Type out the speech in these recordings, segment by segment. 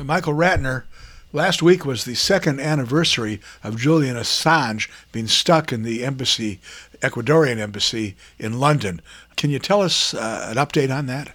Michael Ratner, last week was the second anniversary of Julian Assange being stuck in the Ecuadorian embassy in London. Can you tell us an update on that?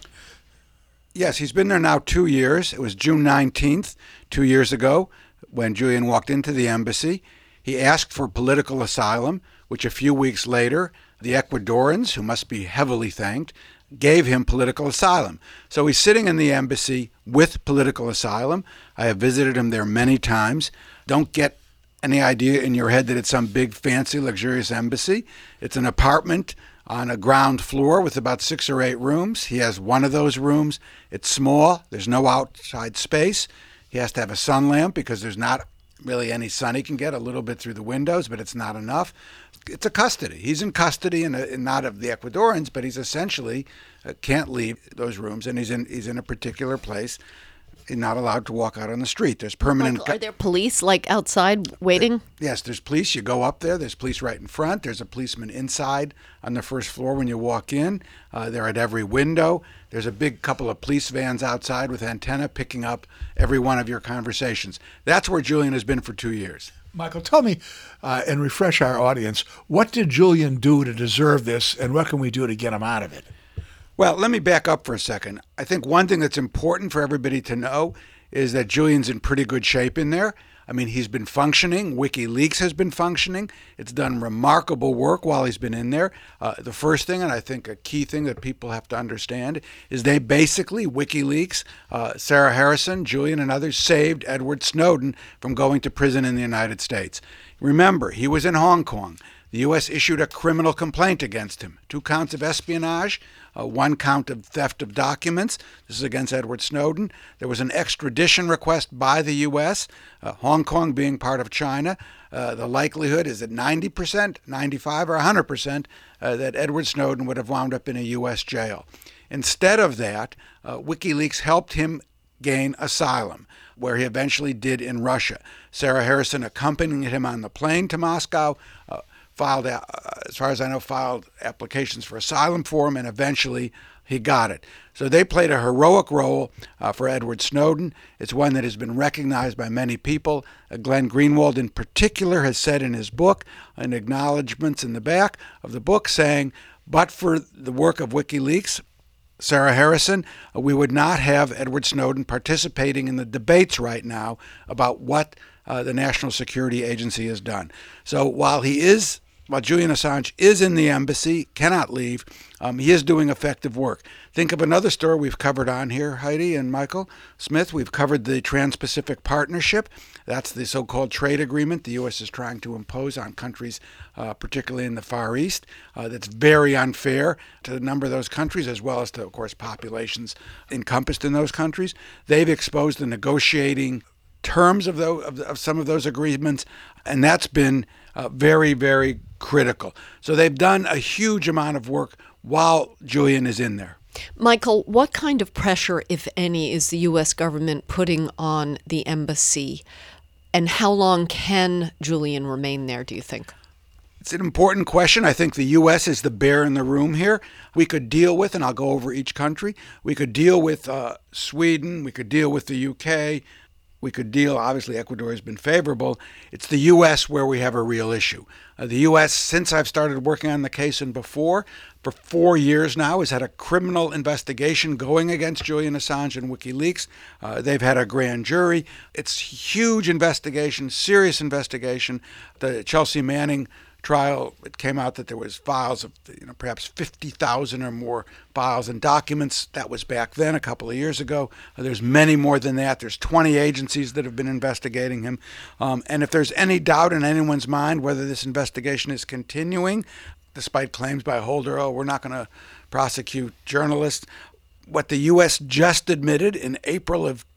Yes, he's been there now 2 years. It was June 19th, 2 years ago, when Julian walked into the embassy. He asked for political asylum, which a few weeks later, the Ecuadorians, who must be heavily thanked, gave him political asylum. So he's sitting in the embassy with political asylum. I have visited him there many times. Don't get any idea in your head that it's some big, fancy, luxurious embassy. It's an apartment on a ground floor with about 6 or 8 rooms. He has one of those rooms. It's small. There's no outside space. He has to have a sun lamp because there's not really any sun he can get, a little bit through the windows, but it's not enough. It's a custody. He's in custody, and not of the Ecuadorians, but he's essentially can't leave those rooms, and he's in a particular place. He's not allowed to walk out on the street. There's permanent. Michael, are there police outside waiting? Yes, there's police. You go up there. There's police right in front. There's a policeman inside on the first floor when you walk in. They're at every window. There's a big couple of police vans outside with antenna picking up every one of your conversations. That's where Julian has been for 2 years. Michael, tell me and refresh our audience, what did Julian do to deserve this, and what can we do to get him out of it? Well, let me back up for a second. I think one thing that's important for everybody to know is that Julian's in pretty good shape in there. I mean, he's been functioning. WikiLeaks has been functioning. It's done remarkable work while he's been in there. The first thing, and I think a key thing that people have to understand, is they basically, WikiLeaks, Sarah Harrison, Julian, and others, saved Edward Snowden from going to prison in the United States. Remember, he was in Hong Kong. The U.S. issued a criminal complaint against him, 2 counts of espionage, 1 count of theft of documents. This is against Edward Snowden. There was an extradition request by the U.S., Hong Kong being part of China. The likelihood is that 90%, 95 or 100% that Edward Snowden would have wound up in a U.S. jail. Instead of that, WikiLeaks helped him gain asylum, where he eventually did in Russia. Sarah Harrison accompanied him on the plane to Moscow, filed, as far as I know, filed applications for asylum for him, and eventually he got it. So they played a heroic role for Edward Snowden. It's one that has been recognized by many people. Glenn Greenwald in particular has said in his book, in acknowledgments in the back of the book, saying, but for the work of WikiLeaks, Sarah Harrison, we would not have Edward Snowden participating in the debates right now about what the National Security Agency has done. So while Julian Assange is in the embassy, cannot leave, he is doing effective work. Think of another story we've covered on here, Heidi and Michael Smith. We've covered the Trans-Pacific Partnership. That's the so-called trade agreement the U.S. is trying to impose on countries, particularly in the Far East. That's very unfair to a number of those countries, as well as to, of course, populations encompassed in those countries. They've exposed the negotiating terms of some of those agreements, and that's been very, very critical. So they've done a huge amount of work while Julian is in there. Michael, what kind of pressure, if any, is the U.S. government putting on the embassy, and how long can Julian remain there, do you think? It's an important question. I think the U.S. is the bear in the room here. We could deal with, and I'll go over each country, we could deal with Sweden, we could deal with the U.K., we could deal, obviously Ecuador has been favorable. It's the U.S. where we have a real issue. The U.S., since I've started working on the case and before, for 4 years now, has had a criminal investigation going against Julian Assange and WikiLeaks. They've had a grand jury. It's huge investigation, serious investigation. The Chelsea Manning trial, it came out that there was files of perhaps 50,000 or more files and documents. That was back then, a couple of years ago. There's many more than that. There's 20 agencies that have been investigating him. And if there's any doubt in anyone's mind whether this investigation is continuing, despite claims by Holder, we're not going to prosecute journalists, what the U.S. just admitted in April of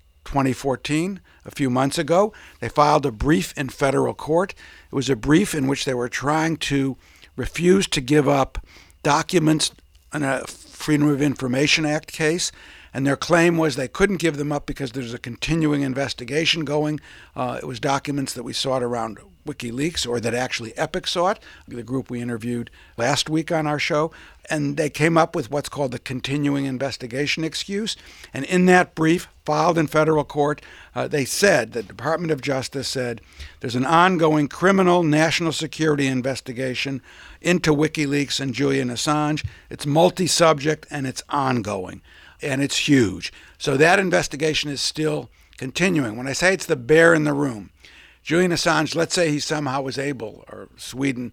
2014, a few months ago, they filed a brief in federal court. It was a brief in which they were trying to refuse to give up documents in a Freedom of Information Act case. And their claim was they couldn't give them up because there's a continuing investigation going. It was documents that we sought around WikiLeaks, or that actually Epic sought, the group we interviewed last week on our show. And they came up with what's called the continuing investigation excuse. And in that brief filed in federal court, they said, the Department of Justice said, there's an ongoing criminal national security investigation into WikiLeaks and Julian Assange. It's multi-subject and it's ongoing, and it's huge. So that investigation is still continuing. When I say it's the bear in the room, Julian Assange, let's say he somehow was able, or Sweden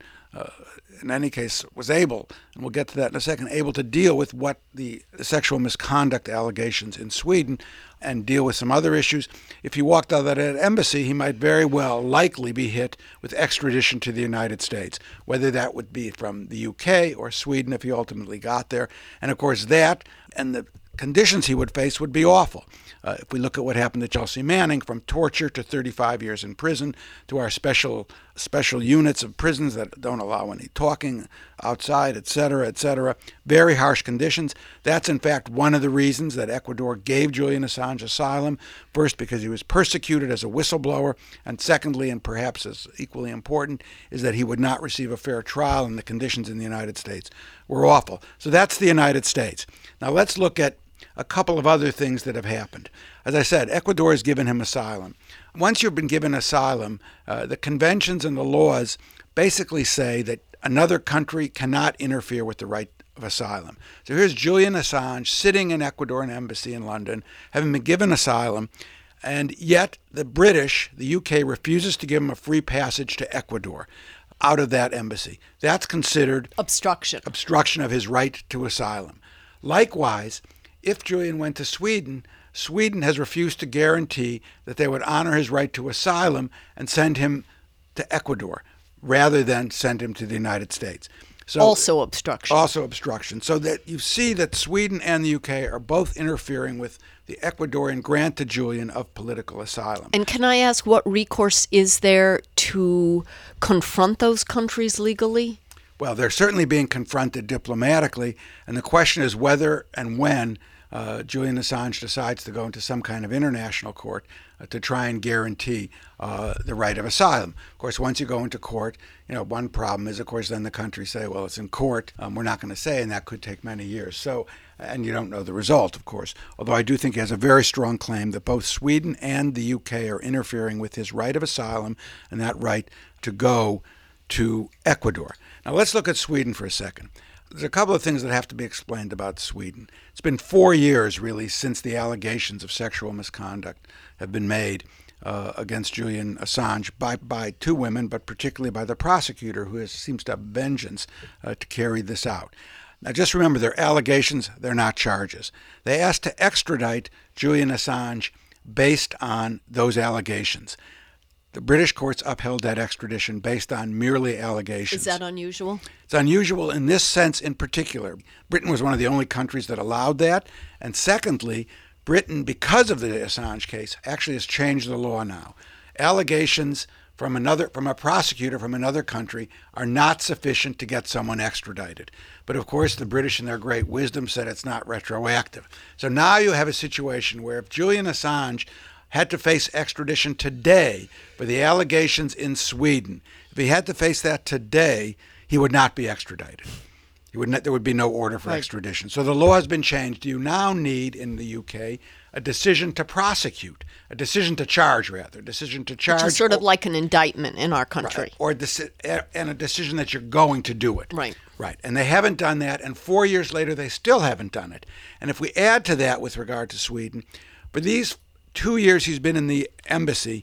in any case was able, and we'll get to that in a second, able to deal with what the sexual misconduct allegations in Sweden and deal with some other issues. If he walked out of that embassy, he might very well likely be hit with extradition to the United States, whether that would be from the UK or Sweden if he ultimately got there. And of course that and the conditions he would face would be awful. If we look at what happened to Chelsea Manning, from torture to 35 years in prison, to our special units of prisons that don't allow any talking outside, etc., very harsh conditions. That's in fact one of the reasons that Ecuador gave Julian Assange asylum. First, because he was persecuted as a whistleblower, and secondly, and perhaps as equally important, is that he would not receive a fair trial, and the conditions in the United States were awful. So that's the United States. Now let's look at a couple of other things that have happened. As I said, Ecuador has given him asylum. Once you've been given asylum, the conventions and the laws basically say that another country cannot interfere with the right of asylum. So here's Julian Assange sitting in Ecuadorian embassy in London, having been given asylum, and yet the British, the UK, refuses to give him a free passage to Ecuador out of that embassy. That's considered obstruction of his right to asylum. Likewise, if Julian went to Sweden, Sweden has refused to guarantee that they would honor his right to asylum and send him to Ecuador rather than send him to the United States. So, also obstruction. So that you see that Sweden and the UK are both interfering with the Ecuadorian grant to Julian of political asylum. And can I ask, what recourse is there to confront those countries legally? Well, they're certainly being confronted diplomatically, and the question is whether and when Julian Assange decides to go into some kind of international court to try and guarantee the right of asylum. Of course, once you go into court, one problem is, of course, then the countries say, well, it's in court, we're not going to say, and that could take many years. So, and you don't know the result, of course, although I do think he has a very strong claim that both Sweden and the UK are interfering with his right of asylum and that right to go to Ecuador. Now, let's look at Sweden for a second. There's a couple of things that have to be explained about Sweden. It's been 4 years, really, since the allegations of sexual misconduct have been made against Julian Assange by two women, but particularly by the prosecutor, who seems to have vengeance to carry this out. Now, just remember, they're allegations, they're not charges. They asked to extradite Julian Assange based on those allegations. The British courts upheld that extradition based on merely allegations. Is that unusual? It's unusual in this sense in particular. Britain was one of the only countries that allowed that. And secondly, Britain, because of the Assange case, actually has changed the law now. Allegations from a prosecutor from another country are not sufficient to get someone extradited. But of course, the British in their great wisdom said it's not retroactive. So now you have a situation where if Julian Assange had to face extradition today for the allegations in Sweden, if he had to face that today, he would not be extradited. There would be no order for extradition. So the law has been changed. You now need, in the UK, a decision to prosecute, a decision to charge, rather, Which is sort of like an indictment in our country. Right, and a decision that you're going to do it. Right. Right. And they haven't done that, and 4 years later, they still haven't done it. And if we add to that with regard to Sweden, for these 2 years he's been in the embassy,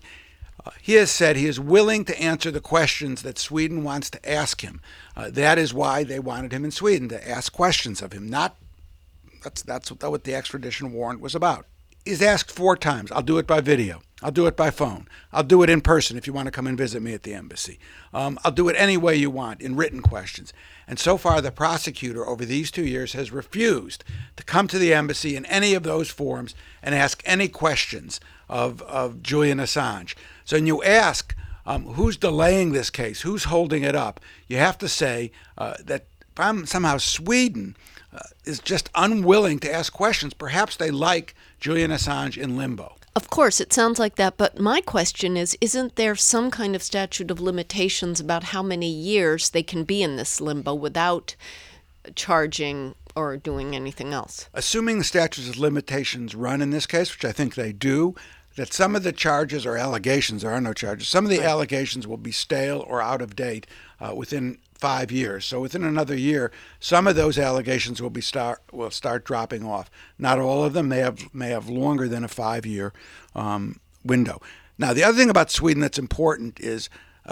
he has said he is willing to answer the questions that Sweden wants to ask him. That is why they wanted him in Sweden, to ask questions of him. That's what the extradition warrant was about. He's asked 4 times. I'll do it by video. I'll do it by phone. I'll do it in person if you want to come and visit me at the embassy. I'll do it any way you want, in written questions. And so far, the prosecutor over these 2 years has refused to come to the embassy in any of those forums and ask any questions of Julian Assange. So when you ask who's delaying this case, who's holding it up, you have to say that if I'm somehow Sweden, is just unwilling to ask questions. Perhaps they like Julian Assange in limbo. Of course, it sounds like that, but my question is, isn't there some kind of statute of limitations about how many years they can be in this limbo without charging or doing anything else? Assuming the statutes of limitations run in this case, which I think they do, that some of the charges or allegations, there are no charges, some of the allegations will be stale or out of date within 5 years. So within another year, some of those allegations will start dropping off. Not all of them may have longer than a 5-year window. Now, the other thing about Sweden that's important is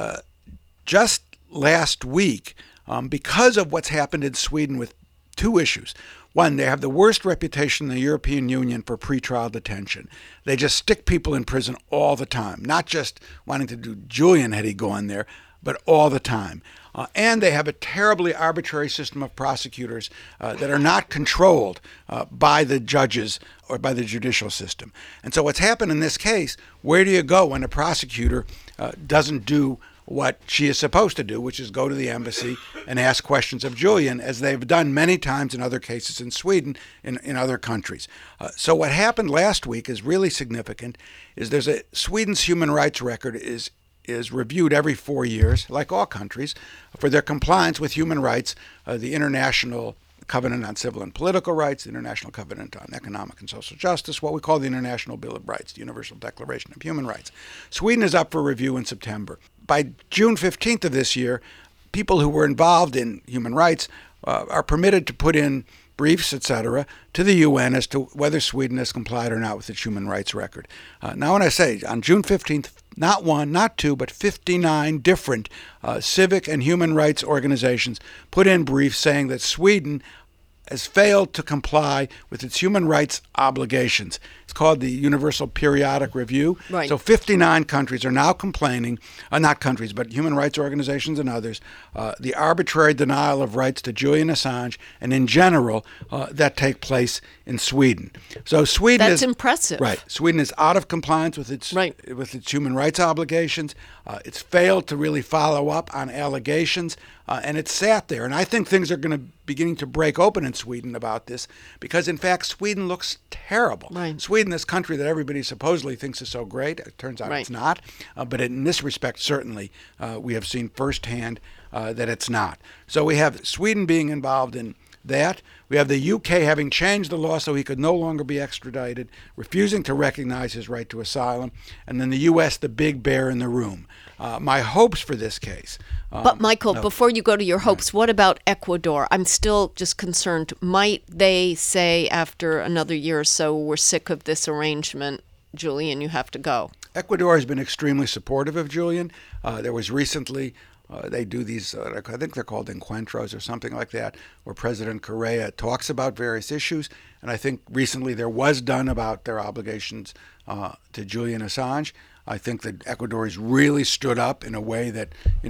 just last week, because of what's happened in Sweden with two issues. One, they have the worst reputation in the European Union for pretrial detention. They just stick people in prison all the time, not just wanting to do Julian had he gone there, but all the time. And they have a terribly arbitrary system of prosecutors that are not controlled by the judges or by the judicial system. And so what's happened in this case, where do you go when a prosecutor doesn't do what she is supposed to do, which is go to the embassy and ask questions of Julian, as they've done many times in other cases in Sweden, in other countries. So what happened last week is really significant. Is Sweden's human rights record is reviewed every 4 years, like all countries, for their compliance with human rights, the International Covenant on Civil and Political Rights, the International Covenant on Economic and Social Justice, what we call the International Bill of Rights, the Universal Declaration of Human Rights. Sweden is up for review in September. By June 15th of this year, people who were involved in human rights are permitted to put in briefs, etc., to the UN as to whether Sweden has complied or not with its human rights record. Now, when I say on June 15th, not one, not two, but 59 different civic and human rights organizations put in briefs saying that Sweden has failed to comply with its human rights obligations. It's called the Universal Periodic Review. Right. So 59 countries are now complaining, not countries, but human rights organizations and others, the arbitrary denial of rights to Julian Assange, and in general, that take place in Sweden. So Sweden That's impressive. Right. Sweden is out of compliance with its human rights obligations. It's failed to really follow up on allegations, and it's sat there. And I think things are going to beginning to break open in Sweden about this, because in fact Sweden looks terrible. Right. Sweden, this country that everybody supposedly thinks is so great, it turns out it's not. But in this respect, certainly, we have seen firsthand that it's not. So we have Sweden being involved in that. We have the UK having changed the law so he could no longer be extradited, refusing to recognize his right to asylum, and then the US, the big bear in the room. My hopes for this case. But Michael, before you go to your hopes, what about Ecuador? I'm still just concerned. Might they say after another year or so, we're sick of this arrangement, Julian, you have to go? Ecuador has been extremely supportive of Julian. There was recently, they do these, I think they're called encuentros or something like that, where President Correa talks about various issues. And I think recently there was done about their obligations to Julian Assange. I think that Ecuador has really stood up in a way that,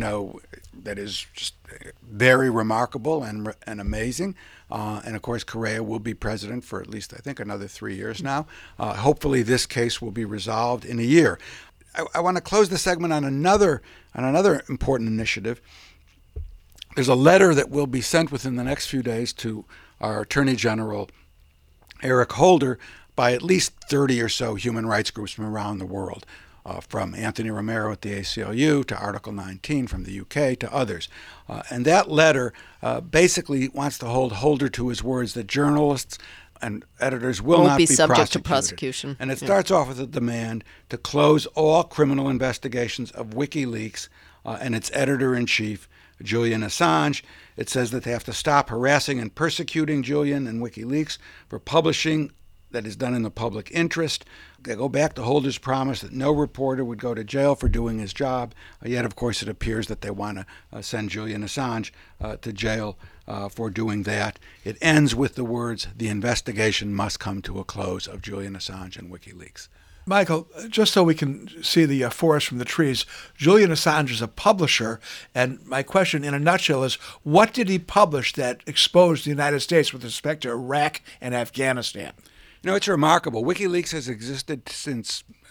that is just very remarkable and amazing. And of course, Correa will be president for at least, I think, another 3 years now. Hopefully this case will be resolved in a year. I want to close the segment on another important initiative. There's a letter that will be sent within the next few days to our Attorney General, Eric Holder, by at least 30 or so human rights groups from around the world. From Anthony Romero at the ACLU to Article 19 from the UK to others. And that letter basically wants to hold Holder to his words that journalists and editors will not be subject to prosecution. And it starts off with a demand to close all criminal investigations of WikiLeaks and its editor-in-chief, Julian Assange. It says that they have to stop harassing and persecuting Julian and WikiLeaks for publishing that is done in the public interest. They go back to Holder's promise that no reporter would go to jail for doing his job. Yet, of course, it appears that they want to send Julian Assange to jail for doing that. It ends with the words, "The investigation must come to a close" of Julian Assange and WikiLeaks. Michael, just so we can see the forest from the trees, Julian Assange is a publisher, and my question in a nutshell is, what did he publish that exposed the United States with respect to Iraq and Afghanistan? It's remarkable. WikiLeaks has existed since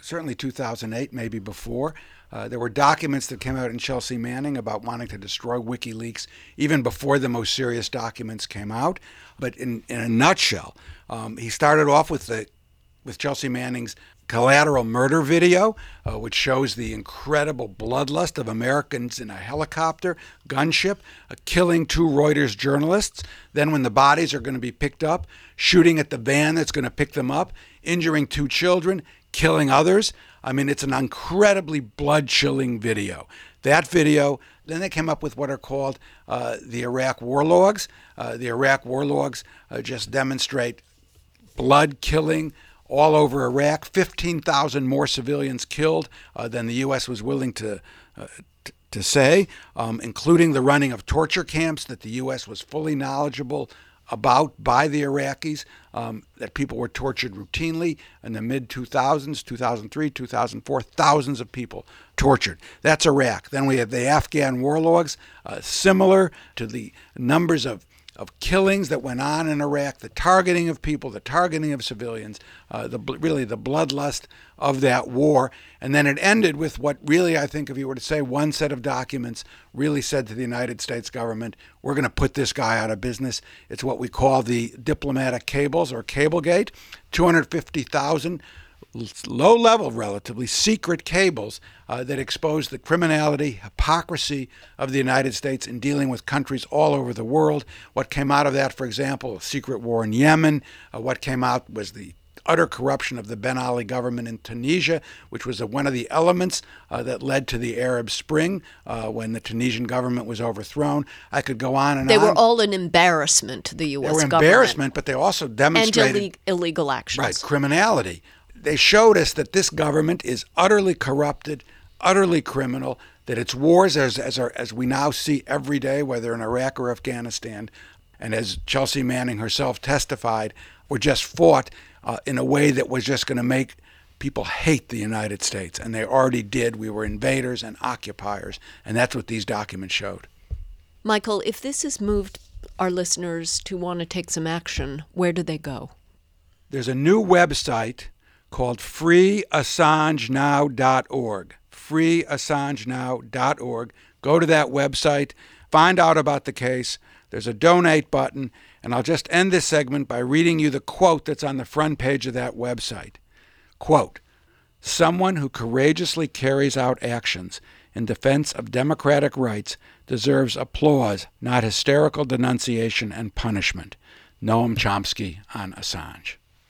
certainly 2008, maybe before. There were documents that came out in Chelsea Manning about wanting to destroy WikiLeaks even before the most serious documents came out. But in a nutshell, he started off with Chelsea Manning's collateral murder video, which shows the incredible bloodlust of Americans in a helicopter gunship, killing 2 Reuters journalists. Then when the bodies are going to be picked up, shooting at the van that's going to pick them up, injuring 2 children, killing others. I mean, it's an incredibly blood-chilling video. That video, then they came up with what are called the Iraq war logs. The Iraq war logs just demonstrate blood killing all over Iraq, 15,000 more civilians killed than the U.S. was willing to say, including the running of torture camps that the U.S. was fully knowledgeable about by the Iraqis, that people were tortured routinely in the mid-2000s, 2003, 2004, thousands of people tortured. That's Iraq. Then we have the Afghan war logs, similar to the numbers of killings that went on in Iraq, the targeting of people, the targeting of civilians, really the bloodlust of that war. And then it ended with what really, I think, if you were to say one set of documents really said to the United States government, we're going to put this guy out of business. It's what we call the diplomatic cables, or Cablegate, 250,000 low-level, relatively secret cables that expose the criminality, hypocrisy of the United States in dealing with countries all over the world. What came out of that, for example, a secret war in Yemen. What came out was the utter corruption of the Ben Ali government in Tunisia, which was one of the elements that led to the Arab Spring when the Tunisian government was overthrown. I could go on and They on. were all an embarrassment to the U.S. government. They were embarrassment, but they also demonstrated... And illegal actions. Right, criminality. They showed us that this government is utterly corrupted, utterly criminal, that its wars, as we now see every day, whether in Iraq or Afghanistan, and as Chelsea Manning herself testified, were just fought in a way that was just going to make people hate the United States. And they already did. We were invaders and occupiers, and that's what these documents showed. Michael, if this has moved our listeners to want to take some action, where do they go? There's a new website called freeassangenow.org. freeassangenow.org. Go to that website, find out about the case. There's a donate button, and I'll just end this segment by reading you the quote that's on the front page of that website. Quote, "Someone who courageously carries out actions in defense of democratic rights deserves applause, not hysterical denunciation and punishment." Noam Chomsky on Assange.